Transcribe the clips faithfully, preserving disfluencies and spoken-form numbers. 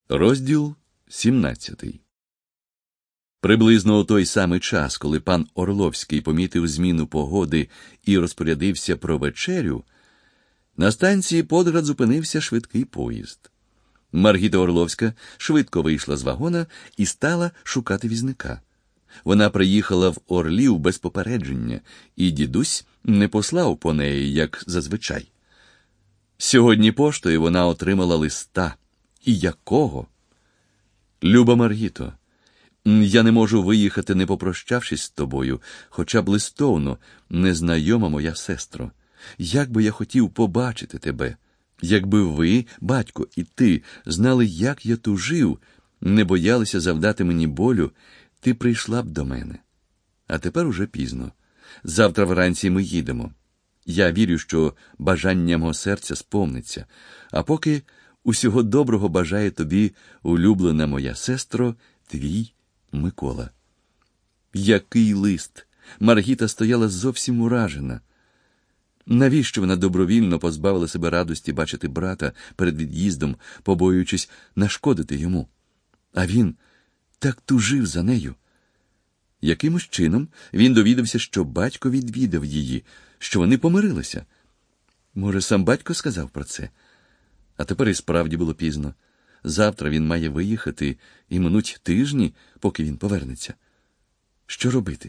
Розділ сімнадцятий. Приблизно у той самий час, коли пан Орловський помітив зміну погоди і розпорядився про вечерю, на станції Подград зупинився швидкий поїзд. Маргіта Орловська швидко вийшла з вагона і стала шукати візника. Вона приїхала в Орлів без попередження, і дідусь не послав по неї, як зазвичай. Сьогодні поштою вона отримала листа. І якого? Люба Маргіто, я не можу виїхати, не попрощавшись з тобою, хоча б листовно, незнайома моя сестро. Як би я хотів побачити тебе, якби ви, батько і ти, знали, як я тужив, не боялися завдати мені болю, ти прийшла б до мене. А тепер уже пізно. Завтра вранці ми їдемо. Я вірю, що бажання мого серця сповниться, а поки усього доброго бажає тобі, улюблена моя сестро, твій Микола. Який лист! Маргіта стояла зовсім уражена. Навіщо вона добровільно позбавила себе радості бачити брата перед від'їздом, побоюючись нашкодити йому? А він так тужив за нею. Якимось чином він довідався, що батько відвідав її, що вони помирилися. Може, сам батько сказав про це? А тепер і справді було пізно. Завтра він має виїхати, і минуть тижні, поки він повернеться. Що робити?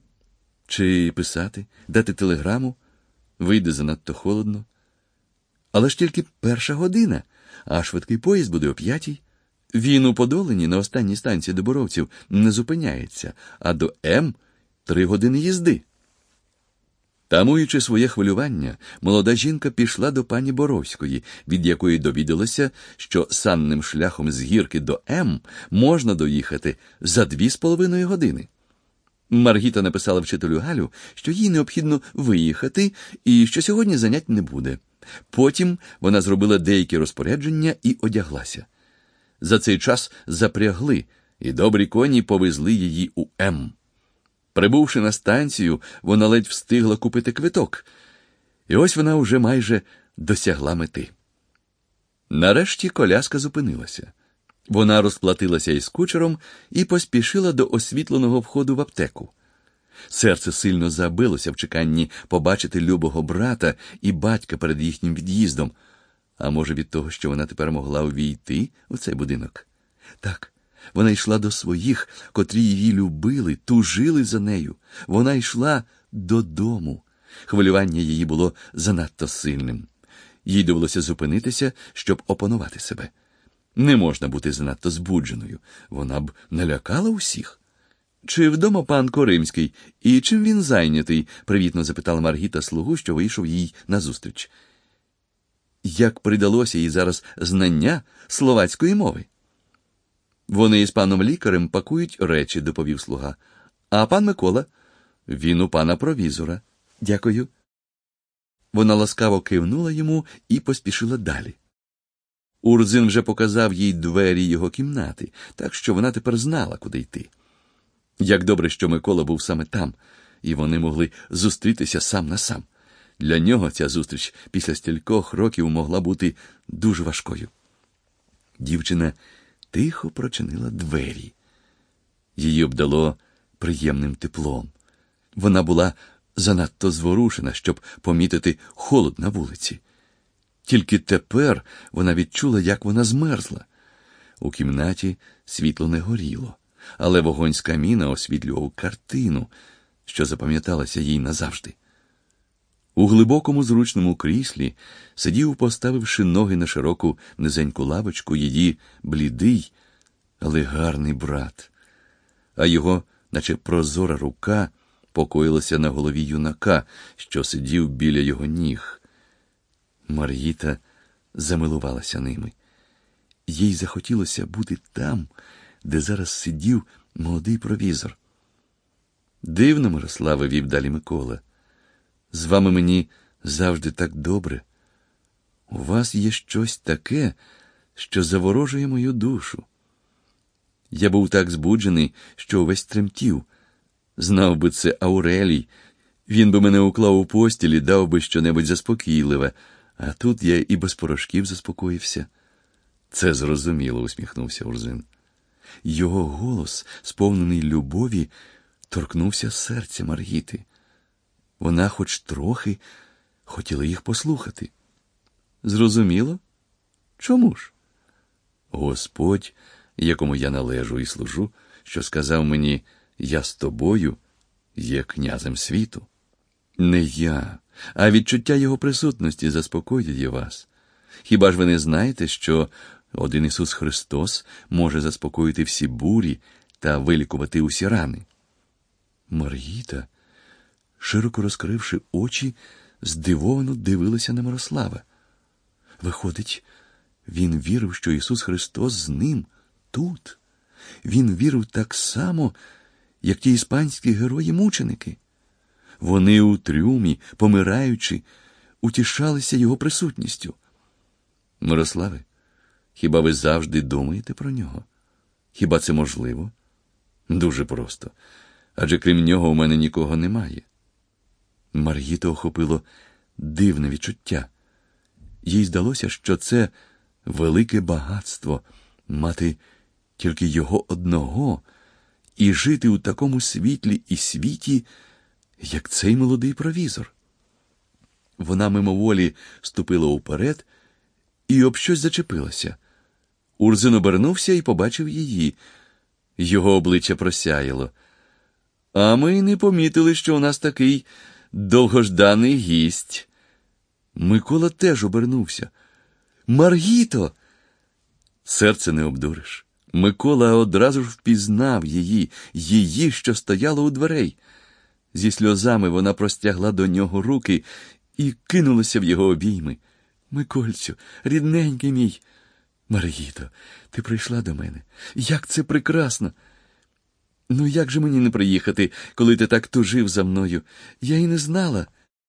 Чи писати, дати телеграму? Вийде занадто холодно. Але ж тільки перша година, а швидкий поїзд буде о п'ятій. Він у Подолині на останній станції до Боровців не зупиняється, а до М три години їзди. Тамуючи своє хвилювання, молода жінка пішла до пані Боровської, від якої довідалася, що санним шляхом з Гірки до М можна доїхати за дві з половиною години. Маргіта написала вчителю Галю, що їй необхідно виїхати і що сьогодні занять не буде. Потім вона зробила деякі розпорядження і одяглася. За цей час запрягли, і добрі коні повезли її у М. Прибувши на станцію, вона ледь встигла купити квиток. І ось вона уже майже досягла мети. Нарешті коляска зупинилася. Вона розплатилася із кучером і поспішила до освітленого входу в аптеку. Серце сильно забилося в чеканні побачити любого брата і батька перед їхнім від'їздом. А може, від того, що вона тепер могла увійти у цей будинок? Так. Вона йшла до своїх, котрі її любили, тужили за нею. Вона йшла додому. Хвилювання її було занадто сильним. Їй довелося зупинитися, щоб опанувати себе. Не можна бути занадто збудженою. Вона б налякала усіх. «Чи вдома пан Коримський? І чим він зайнятий?» – привітно запитала Маргіта слугу, що вийшов їй назустріч. Як придалося їй зараз знання словацької мови? «Вони із паном лікарем пакують речі», – доповів слуга. «А пан Микола?» «Він у пана провізора». «Дякую». Вона ласкаво кивнула йому і поспішила далі. Урзин вже показав їй двері його кімнати, так що вона тепер знала, куди йти. Як добре, що Микола був саме там, і вони могли зустрітися сам на сам. Для нього ця зустріч після стількох років могла бути дуже важкою. Дівчина тихо прочинила двері. Її обдало приємним теплом. Вона була занадто зворушена, щоб помітити холод на вулиці. Тільки тепер вона відчула, як вона змерзла. У кімнаті світло не горіло, але вогонь з каміна освітлював картину, що запам'яталася їй назавжди. У глибокому зручному кріслі сидів, поставивши ноги на широку низеньку лавочку, її блідий, але гарний брат. А його, наче прозора рука, покоїлася на голові юнака, що сидів біля його ніг. Маргіта замилувалася ними. Їй захотілося бути там, де зараз сидів молодий провізор. «Дивно, Мирославе», – вів далі Микола. «З вами мені завжди так добре. У вас є щось таке, що заворожує мою душу. Я був так збуджений, що увесь тремтів. Знав би це Аурелій, він би мене уклав у постілі, дав би щонебудь заспокійливе, а тут я і без порошків заспокоївся. Це зрозуміло, усміхнувся Урзин. Його голос, сповнений любові, торкнувся серця Маргіти. Вона хоч трохи хотіла їх послухати. Зрозуміло? Чому ж? Господь, якому я належу і служу, що сказав мені, я з тобою, є князем світу. Не я, а відчуття його присутності заспокоює вас. Хіба ж ви не знаєте, що один Ісус Христос може заспокоїти всі бурі та вилікувати усі рани? Маргіта, широко розкривши очі, здивовано дивилася на Мирослава. Виходить, він вірив, що Ісус Христос з ним, тут. Він вірив так само, як ті іспанські герої-мученики. Вони у трюмі, помираючи, утішалися його присутністю. Мирославе, хіба ви завжди думаєте про нього? Хіба це можливо? Дуже просто. Адже крім нього у мене нікого немає. Маргіту охопило дивне відчуття. Їй здалося, що це велике багатство мати тільки його одного і жити у такому світлі і світі, як цей молодий провізор. Вона мимоволі ступила уперед і об щось зачепилася. Урзин обернувся і побачив її. Його обличчя просяяло. А ми не помітили, що у нас такий довгожданий гість. Микола теж обернувся. Маргіто! Серце не обдуриш. Микола одразу ж впізнав її, її, що стояла у дверей. Зі сльозами вона простягла до нього руки і кинулася в його обійми. Микольцю, рідненький мій. Маргіто, ти прийшла до мене. Як це прекрасно! Ну як же мені не приїхати, коли ти так тужив за мною? Я й не знала.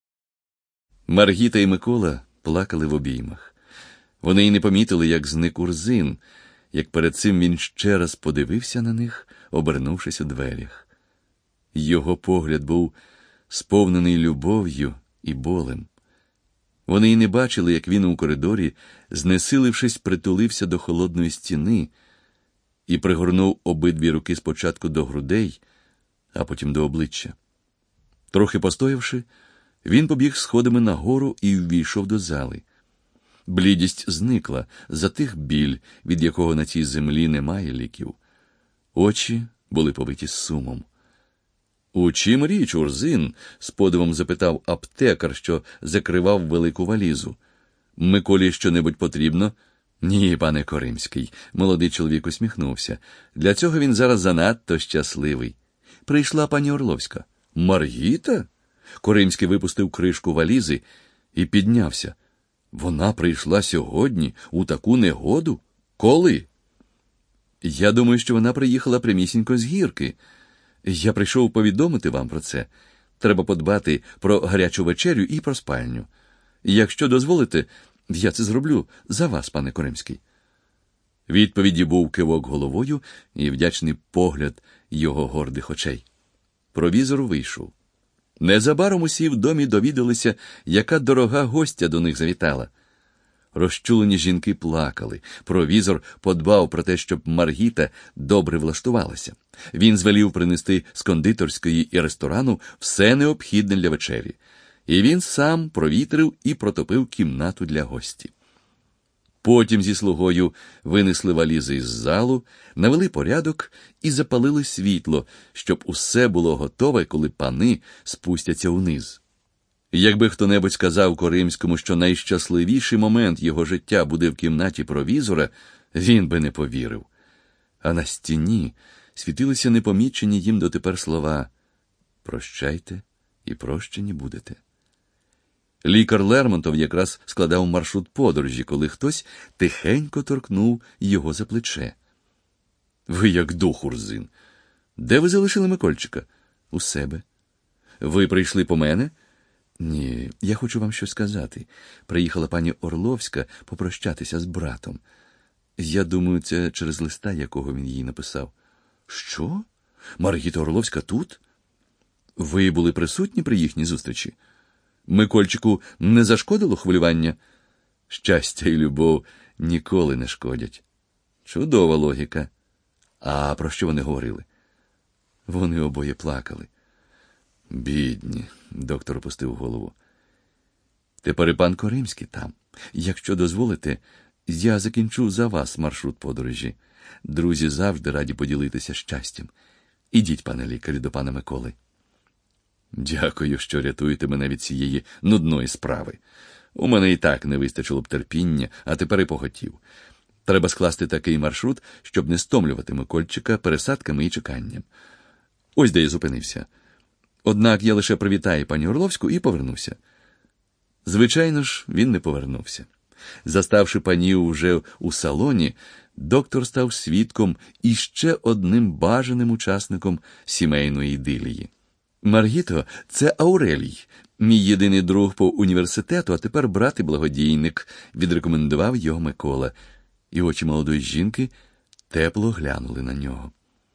Маргіта і Микола плакали в обіймах. Вони й не помітили, як зник Урзин, як перед цим він ще раз подивився на них, обернувшись у дверях. Його погляд був сповнений любов'ю і болем. Вони й не бачили, як він у коридорі, знесилившись, притулився до холодної стіни і пригорнув обидві руки спочатку до грудей, а потім до обличчя. Трохи постоявши, він побіг сходами нагору і ввійшов до зали. Блідість зникла, затих біль, від якого на цій землі немає ліків. Очі були повиті сумом. «У чим річ, Урзин?» – з подивом запитав аптекар, що закривав велику валізу. «Миколі що-небудь потрібно?» «Ні, пане Коримський», – молодий чоловік усміхнувся. «Для цього він зараз занадто щасливий. Прийшла пані Орловська». «Маргіта?» Коримський випустив кришку валізи і піднявся. «Вона прийшла сьогодні, у таку негоду? Коли?» «Я думаю, що вона приїхала прямісінько з гірки. Я прийшов повідомити вам про це. Треба подбати про гарячу вечерю і про спальню. Якщо дозволите, я це зроблю за вас, пане Коримський». Відповіді був кивок головою і вдячний погляд його гордих очей. Провізор вийшов. Незабаром усі в домі довідалися, яка дорога гостя до них завітала. Розчулені жінки плакали. Провізор подбав про те, щоб Маргіта добре влаштувалася. Він звелів принести з кондитерської і ресторану все необхідне для вечері. І він сам провітрив і протопив кімнату для гості. Потім зі слугою винесли валізи із залу, навели порядок і запалили світло, щоб усе було готове, коли пани спустяться униз. Якби хто-небудь сказав Коримському, що найщасливіший момент його життя буде в кімнаті провізора, він би не повірив. А на стіні світилися непомічені їм дотепер слова «Прощайте і прощені будете». Лікар Лермонтов якраз складав маршрут подорожі, коли хтось тихенько торкнув його за плече. «Ви як дух, Урзин. Де ви залишили Микольчика?» «У себе». «Ви прийшли по мене?» «Ні, я хочу вам щось сказати. Приїхала пані Орловська попрощатися з братом. Я думаю, це через листа, якого він їй написав». «Що? Маргіта Орловська тут? Ви були присутні при їхній зустрічі? Микольчику не зашкодило хвилювання?» «Щастя і любов ніколи не шкодять. Чудова логіка. А про що вони говорили? Вони обоє плакали. Бідні, доктор опустив голову. Тепер і пан Коримський там. Якщо дозволите, я закінчу за вас маршрут подорожі. Друзі завжди раді поділитися щастям. Ідіть, пане лікарю, до пана Миколи. Дякую, що рятуєте мене від цієї нудної справи. У мене і так не вистачило б терпіння, а тепер і похотів. Треба скласти такий маршрут, щоб не стомлювати Микольчика пересадками і чеканням. Ось де я зупинився. Однак я лише привітаю пані Орловську і повернуся. Звичайно ж, він не повернувся. Заставши панів уже у салоні, доктор став свідком і ще одним бажаним учасником сімейної ідилії. Маргіто – це Аурелій, мій єдиний друг по університету, а тепер брат і благодійник, відрекомендував його Микола, і очі молодої жінки тепло глянули на нього.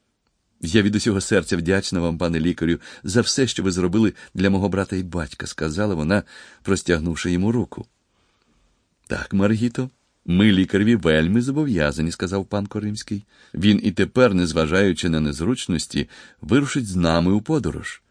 Я від усього серця вдячна вам, пане лікарю, за все, що ви зробили для мого брата і батька, сказала вона, простягнувши йому руку. Так, Маргіто, ми лікареві вельми зобов'язані, сказав пан Коримський. Він і тепер, незважаючи на незручності, вирушить з нами у подорож.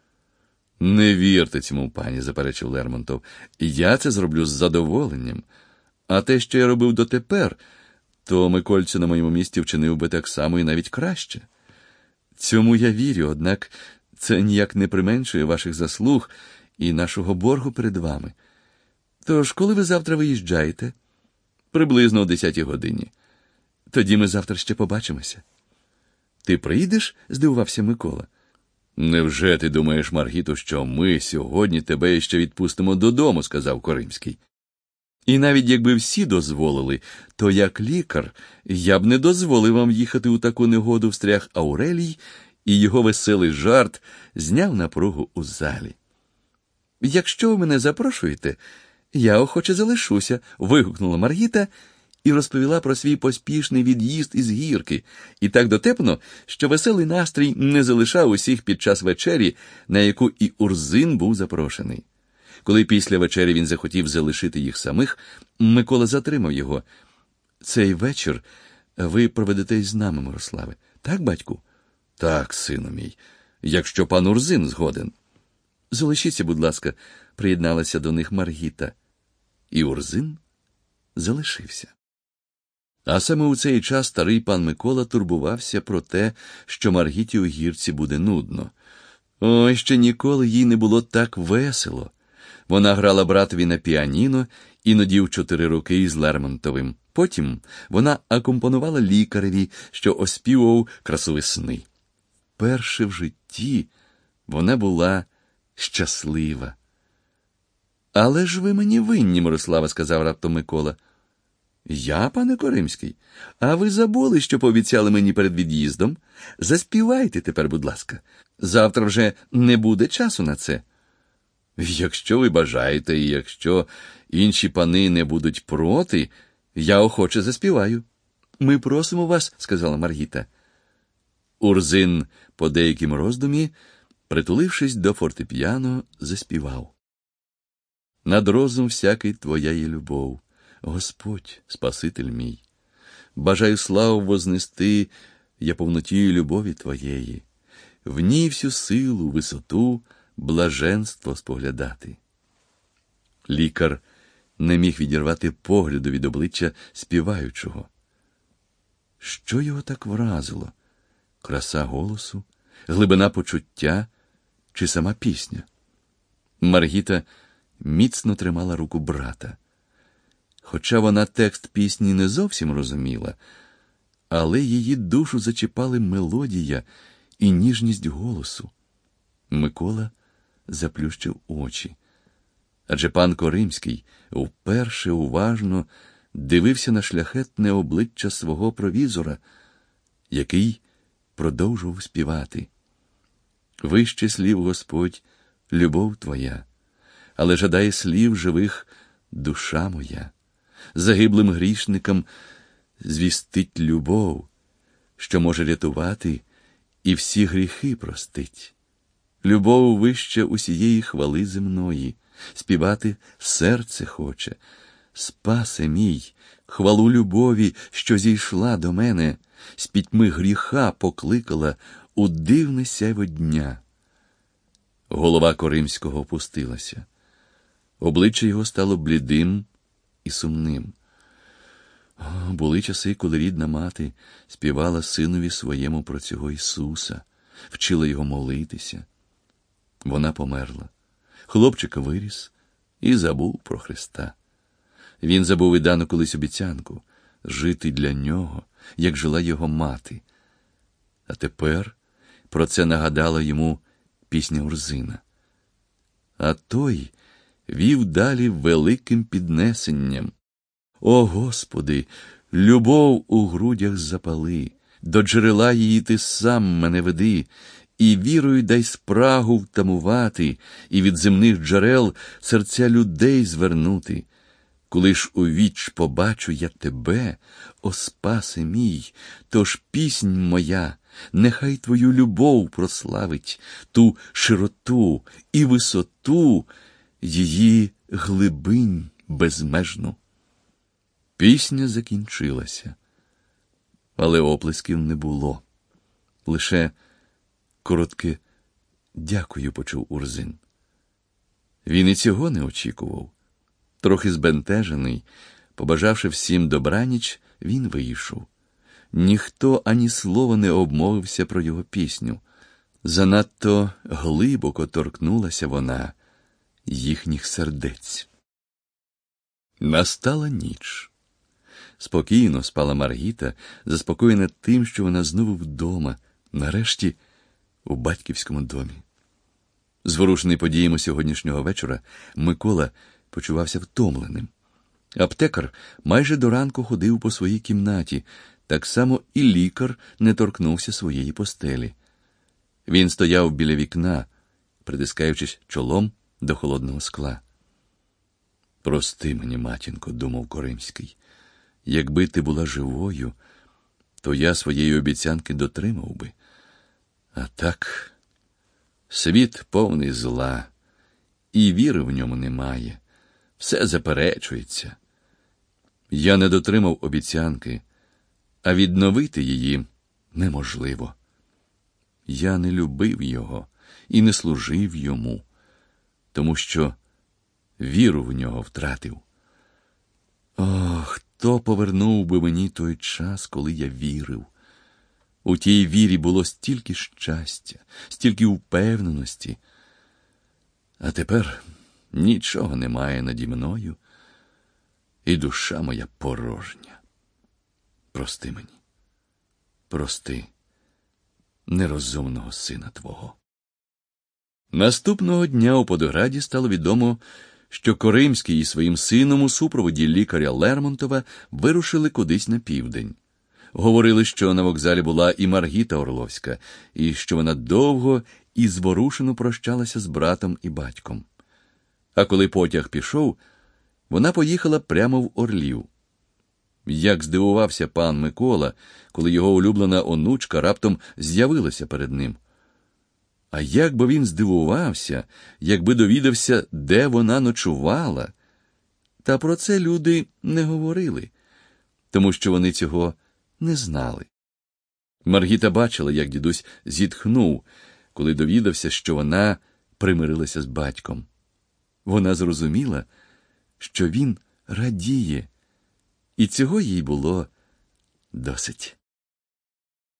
Не вірте цьому, пані, заперечив Лермонтов. Я це зроблю з задоволенням. А те, що я робив дотепер, то Микольцю на моєму місці вчинив би так само і навіть краще. Цьому я вірю, однак це ніяк не применшує ваших заслуг і нашого боргу перед вами. Тож, коли ви завтра виїжджаєте? Приблизно о десятій годині. Тоді ми завтра ще побачимося. Ти приїдеш? Здивувався Микола. Невже ти думаєш, Маргіто, що ми сьогодні тебе ще відпустимо додому, сказав Коримський. І навіть якби всі дозволили, то як лікар я б не дозволив вам їхати у таку негоду, встряг Аурелій, і його веселий жарт зняв напругу у залі. Якщо ви мене запрошуєте, я охоче залишуся, вигукнула Маргіта і розповіла про свій поспішний від'їзд із гірки, і так дотепно, що веселий настрій не залишав усіх під час вечері, на яку і Урзин був запрошений. Коли після вечері він захотів залишити їх самих, Микола затримав його. «Цей вечір ви проведете з нами, Мирославе. Так, батьку?» «Так, сину мій, якщо пан Урзин згоден». «Залишіться, будь ласка», — приєдналася до них Маргіта. І Урзин залишився. А саме у цей час старий пан Микола турбувався про те, що Маргіті у гірці буде нудно. Ой, ще ніколи їй не було так весело. Вона грала братові на піаніно, іноді в чотири роки із Лермонтовим. Потім вона акомпонувала лікареві, що оспівував красу весни. Вперше в житті вона була щаслива. «Але ж ви мені винні, Мирослава», — сказав раптом Микола. «Я, пане Коримський? А ви забули, що пообіцяли мені перед від'їздом? Заспівайте тепер, будь ласка. Завтра вже не буде часу на це». «Якщо ви бажаєте, і якщо інші пани не будуть проти, я охоче заспіваю». «Ми просимо вас», — сказала Маргіта. Урзин, по деяким роздумі, притулившись до фортепіано, заспівав. «Над розум всякий твоя є любов, Господь, Спаситель мій. Бажаю славу вознести я повнотію любові твоєї, в ній всю силу, висоту, блаженство споглядати». Лікар не міг відірвати погляду від обличчя співаючого. Що його так вразило? Краса голосу, глибина почуття чи сама пісня? Маргіта міцно тримала руку брата. Хоча вона текст пісні не зовсім розуміла, але її душу зачіпали мелодія і ніжність голосу. Микола заплющив очі. Адже пан Коримський вперше уважно дивився на шляхетне обличчя свого провізора, який продовжував співати. «Вище слів, Господь, любов твоя, але жадає слів живих душа моя. Загиблим грішникам звістить любов, що може рятувати і всі гріхи простить. Любов вище усієї хвали земної, співати серце хоче, Спасе мій, хвалу любові, що зійшла до мене, з пітьми гріха покликала у дивне сяйво дня. Голова Коримського опустилася. Обличчя його стало блідим і сумним. О, були часи, коли рідна мати співала синові своєму про цього Ісуса, вчила його молитися. Вона померла. Хлопчика виріс і забув про Христа. Він забув і дану колись обіцянку – жити для нього, як жила його мати. А тепер про це нагадала йому пісня Урзина. А той вів далі великим піднесенням. О, Господи, любов у грудях запали, до джерела її ти сам мене веди, і вірою дай спрагу втамувати, і від земних джерел серця людей звернути. Коли ж у віч побачу я тебе, о спасе мій, тож піснь моя, нехай твою любов прославить, ту широту і висоту її глибинь безмежну. Пісня закінчилася, але оплесків не було. Лише коротке «дякую» почув Урзин. Він і цього не очікував. Трохи збентежений, побажавши всім добраніч, він вийшов. Ніхто ані слова не обмовився про його пісню. Занадто глибоко торкнулася вона їхніх сердець. Настала ніч. Спокійно спала Маргіта, заспокоєна тим, що вона знову вдома, нарешті у батьківському домі. Зворушений подіями сьогоднішнього вечора, Микола почувався втомленим. Аптекар майже до ранку ходив по своїй кімнаті, так само і лікар не торкнувся своєї постелі. Він стояв біля вікна, притискаючись чолом до холодного скла. «Прости мені, матінко», – думав Коримський, – «якби ти була живою, то я своєї обіцянки дотримав би. А так, світ повний зла, і віри в ньому немає, все заперечується. Я не дотримав обіцянки, а відновити її неможливо. Я не любив його і не служив йому, тому що віру в нього втратив. О, хто повернув би мені той час, коли я вірив? У тій вірі було стільки щастя, стільки впевненості. А тепер нічого немає наді мною, і душа моя порожня. Прости мені, прости нерозумного сина твого». Наступного дня у Подграді стало відомо, що Коримський із своїм сином у супроводі лікаря Лермонтова вирушили кудись на південь. Говорили, що на вокзалі була і Маргіта Орловська, і що вона довго і зворушено прощалася з братом і батьком. А коли потяг пішов, вона поїхала прямо в Орлів. Як здивувався пан Микола, коли його улюблена онучка раптом з'явилася перед ним. А як би він здивувався, якби довідався, де вона ночувала. Та про це люди не говорили, тому що вони цього не знали. Маргіта бачила, як дідусь зітхнув, коли довідався, що вона примирилася з батьком. Вона зрозуміла, що він радіє, і цього їй було досить.